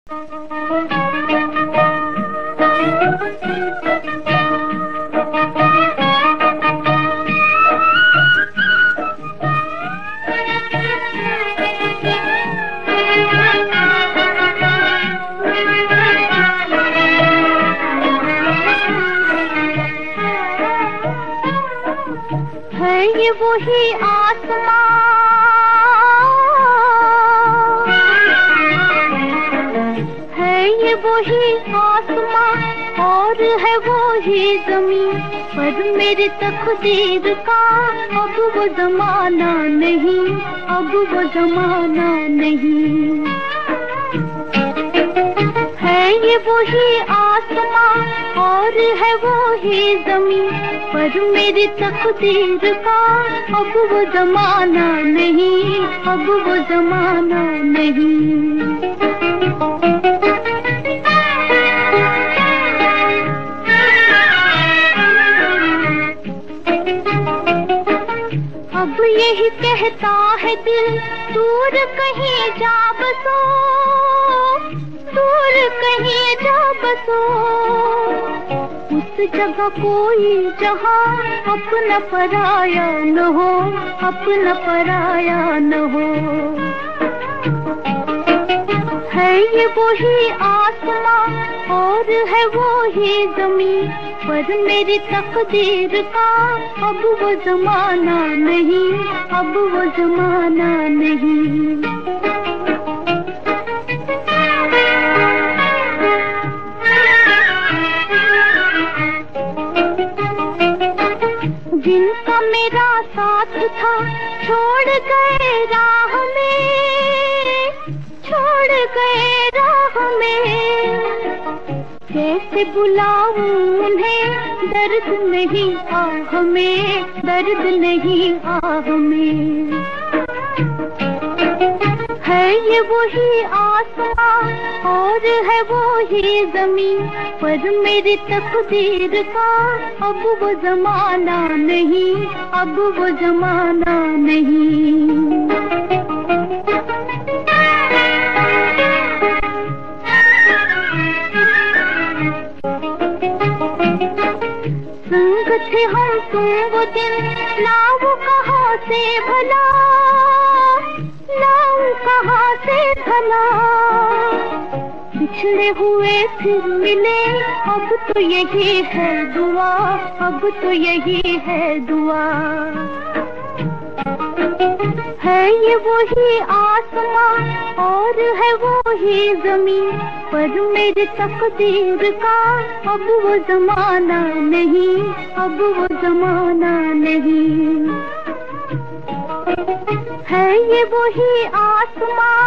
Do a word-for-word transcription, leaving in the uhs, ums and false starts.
है ये वही आसमां, है ये वही आसमां और है वही ज़मीं, पर मेरी तकदीर का अब वो ज़माना नहीं, अब वो ज़माना नहीं। है ये वही आसमां और है वही ज़मीं, पर मेरी तकदीर का अब वो ज़माना नहीं, अब वो ज़माना नहीं। अब यही कहता है दिल, दूर कहीं जा बसो, दूर कहीं जा बसो, उस जगह कोई जहां अपना पराया न हो, अपना पराया न हो। है ये वही आसमां और है वही ज़मीं, पर मेरी तकदीर का अब वो ज़माना नहीं, अब वो ज़माना नहीं। जिनका मेरा साथ था छोड़ गए राह में, छोड़ गए राह में, कैसे बुलाऊं उन्हें, दर्द नहीं आह में, दर्द नहीं आह में। है ये वही आसमां और है वही ज़मीं, पर मेरी तकदीर का अब वो ज़माना नहीं, अब वो ज़माना नहीं। संग थे हम तुम वो दिन, नाव कहाँ से भला, नाव कहाँ से भला, बिछड़े हुए फिर मिले, अब तो यही है दुआ, अब तो यही है दुआ। है ये वही आसमां और है वही ज़मीं, पर मेरी तकदीर का अब वो ज़माना नहीं, अब वो ज़माना नहीं। है ये वही आसमां